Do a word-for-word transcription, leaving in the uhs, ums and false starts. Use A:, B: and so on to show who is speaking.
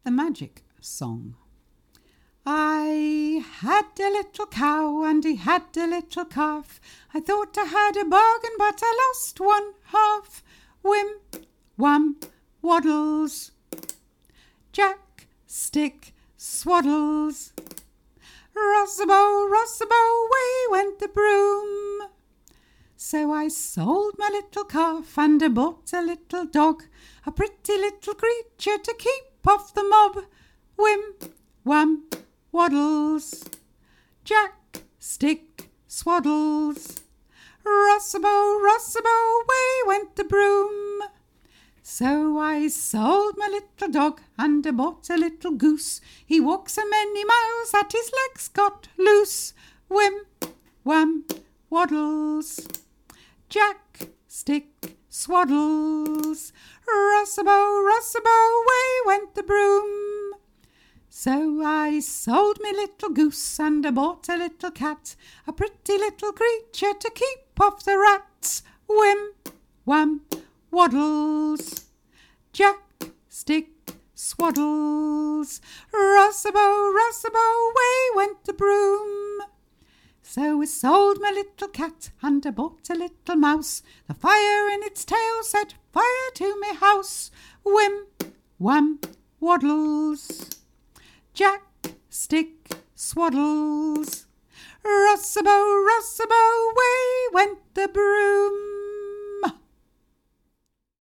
A: the magic song. I had a little cow and he had a little calf. I thought I had a bargain, but I lost one half. Whim, wham, waddles, Jack, stick, swaddles. Rossabo, rossabo, away went the broom. So I sold my little calf and I bought a little dog, a pretty little creature to keep off the mob. Whim, wham, waddles, Jack, stick, swaddles. Rossabo, rossabo, away went the broom. So I sold my little dog and I bought a little goose. He walks a many miles that his legs got loose. Whim, wham, waddles, Jack, stick, swaddles. Rossabo, rossabo, away went the broom. So I sold me little goose and I bought a little cat, a pretty little creature to keep off the rats. Whim, wham, waddles, Jack, stick, swaddles. Rossabo, rossabo, away went the broom. So I sold my little cat and I bought a little mouse. The fire in its tail set fire to my house. Whim, wham, waddles, Jack, stick, swaddles. Rossabo, rossabo, away went the broom.